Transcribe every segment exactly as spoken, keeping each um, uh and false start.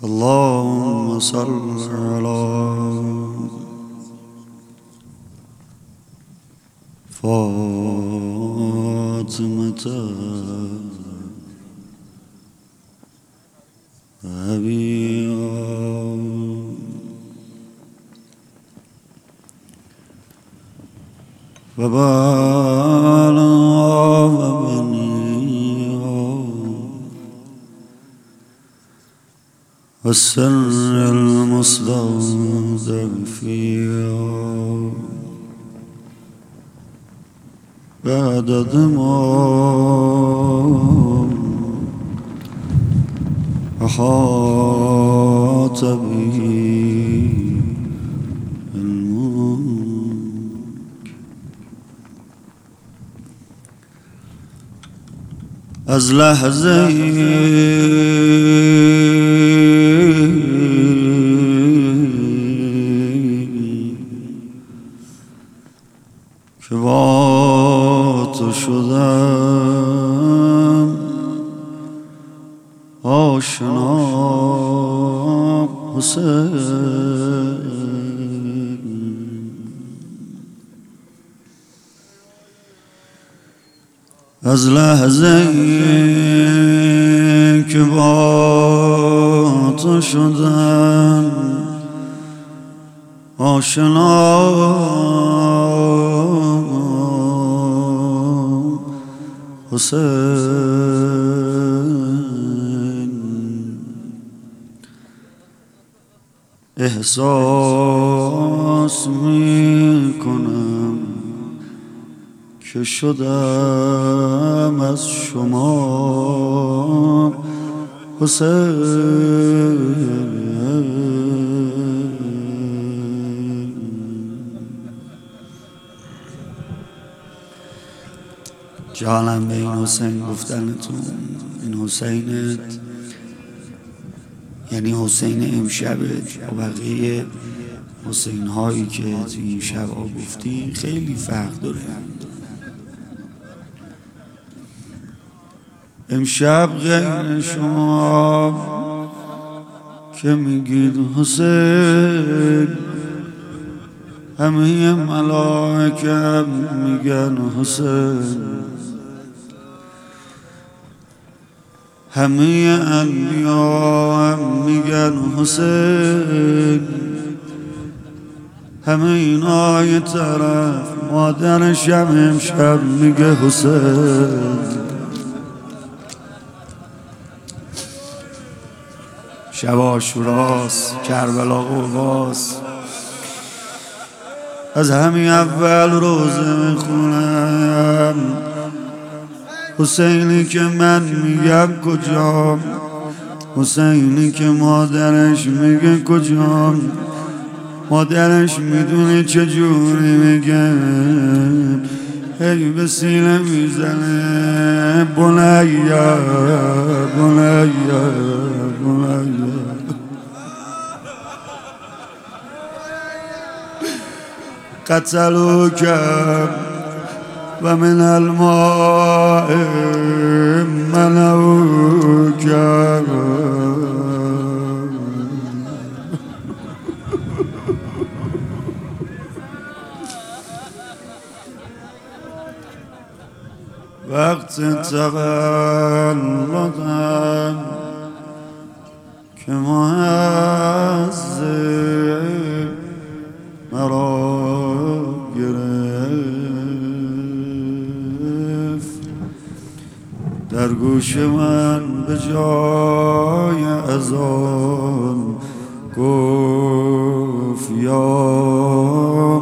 اللهم صل على فاطمة أبيها وبالها وبنيها والسر المصدر فيها بعدد ما أحاط به علمك. از لحظه که با تو شدم آشنا حسین، از لحظه که با تو شدم آشنا حسین، احساس می کنم که شدم از شما حسین. جانم به این حسین گفتنتون، این حسینت یعنی حسین امشبت و بقیه حسین هایی که توی این شب ها گفتی خیلی فرق داره. امشب غیر شما که میگید حسین، همه ملائکه میگن حسین، همه انبیا هم میگن حسین، همه اینا یه طرف مادرش هم امشب میگه حسین. شب عاشوراست، کربلا قرباست، از همین اول روزه میخونم حسینی که من میگم کجام، حسینی که مادرش میگه کجام، مادرش میدونه چجوری میگه، هی به سینه میزنه بنیا بنیا بنیا. قتلوك ومن الماء منعوك. وقت تولدم که معذب مرا گرفت، در گوش من به جای اذان گفت یا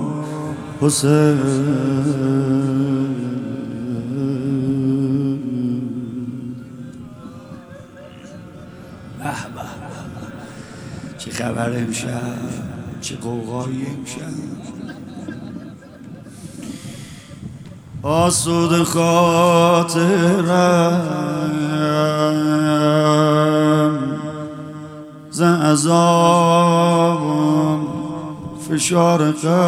حسین. چه خبر امشب، چه قوقایی امشب. آسود خاطرم ز عذاب فشار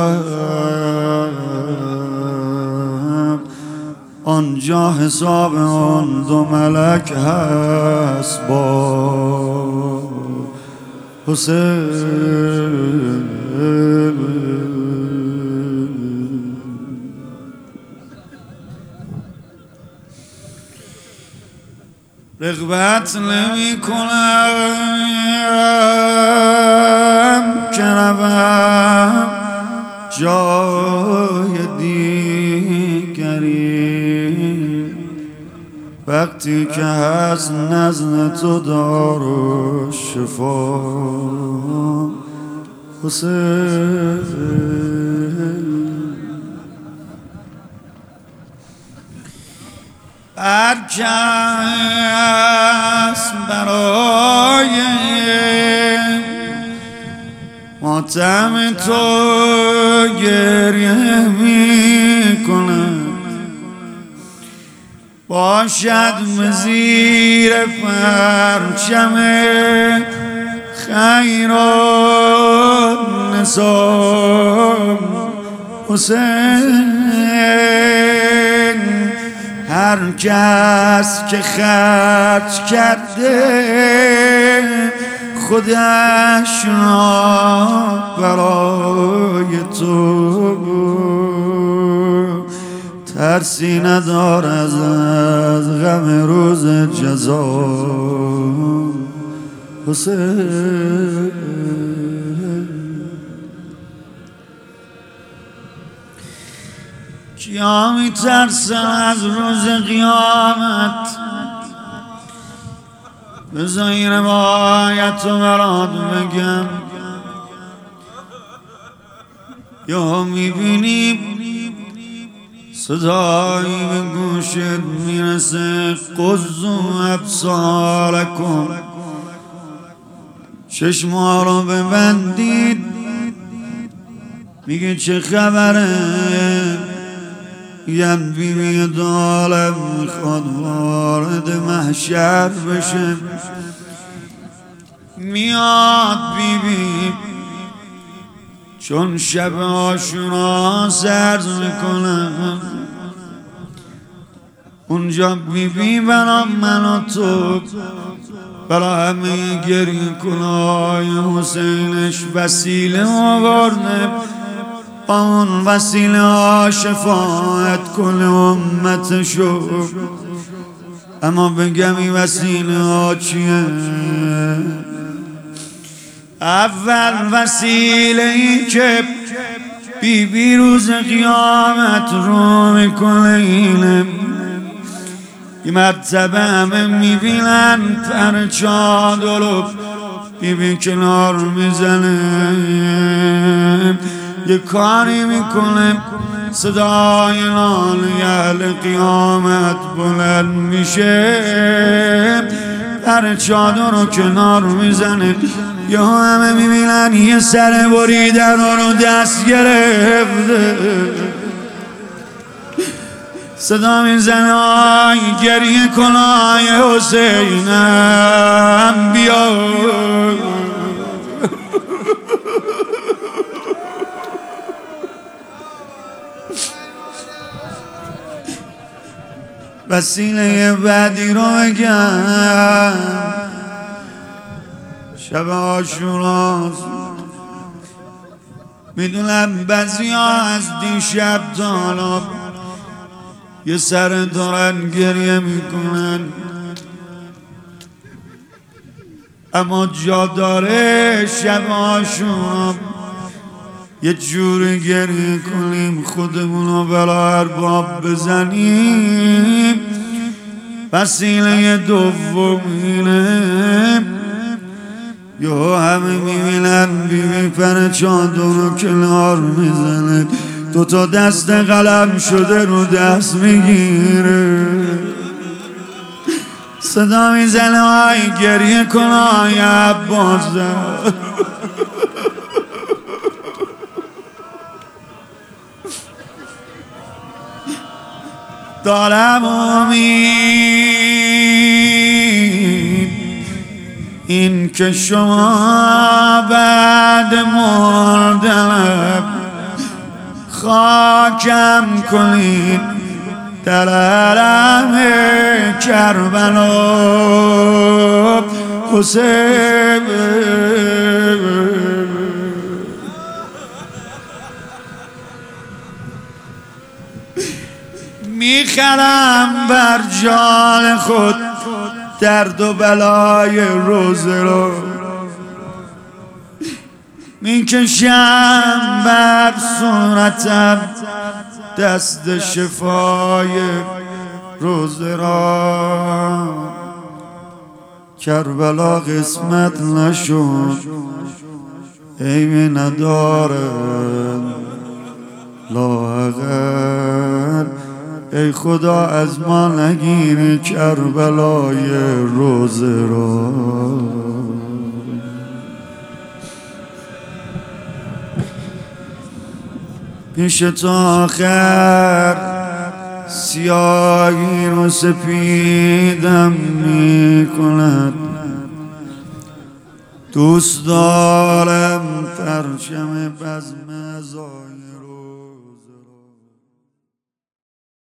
قلب، آنجا حساب آن دو ملک هست با حسین رغبت نمی کنم که روم جای دیگری وقتی که هست نزد تو دار و شفا حسین هر کس برای ماتم تو گریه می کند باشد زیر پرچم خیرات نثار حسین هر کس که خرج کرده خودش را برای تو ترسی ندارد از غم روز جزا حسین کیا میترسن از روز قیامت بذار این روایت رو برات بگم یا میبینیم صدایی به گوشت میرسه قضوا ابصارکم چشما رو ببندید میگه چه خبره یه بیبی دالم میخواد وارد محشر بشه میاد بیبی چون شب عاشورا سرد میکنه اونجا بیبی برا من و تو برا همه گریه کنای حسینش وسیله آورده با اون وسیله ها شفاعت کن امتشو اما بگم این وسیله ها چیه اول وسیله ای که بی بی روز قیامت رو میکنه اینه یه مرتبه همه میبینن پر چادر بی بی کنار میزنه یه کاری میکنه صدای ناله اهل قیامت بلند میشه در چادر رو کنار میزنه یا همه میبینن یه سر بریدن رو دست گرفته صدا میزنه آی گریه کن آی حسینم بیا وسیله بعدی رو بگم شب عاشوراست میدونم بعضی ها از دیشب تا حالا یه سر دارن گریه میکنن اما جا داره شب عاشورا یه جوری گریه کنیم خودمونو برا ارباب بزنیم وسیله دومینه یه همه میبینن بیبی پر چادر رو کنار میزنه دوتا دست قلم شده رو دست میگیره صدا میزنه آی گریه کن آی عباسم دارم امید این که شما بعد مردنم خاکم کنید در حرم کربلا حسین میخرم بر جان خود درد و بلای روزه رو، میکشم بر صورتم دست شفای روزه را. کربلا قسمت نشد عیبی نداره لااقل، ای خدا از ما نگیری کربلای روزه را. پیش تو آخر سیاهی رو سپیدم میکند، دوست دارم پرچم بزم ظاهر